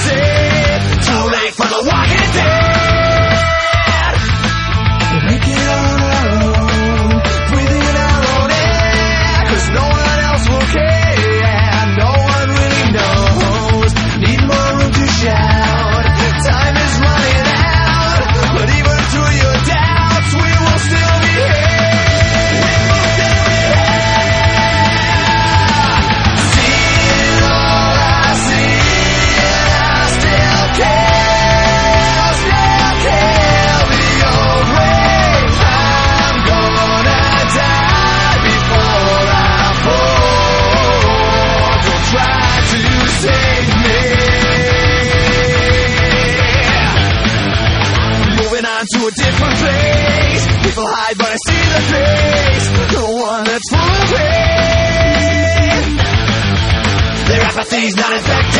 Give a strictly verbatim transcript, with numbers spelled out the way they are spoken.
safe. Too late for the walking dead. We make it on our own, breathing our own air, 'cause no one else will care, no one really knows. Need more room to shout, time is running out, but even through your doubts, we will still be here. We will still be here. Seeing all I see, I still care, still care. The old way, I'm gonna die before I fall. Don't try to save me. Moving on to a different place. People hide but I see the face, the one that's full of pain. Their apathy's not infected.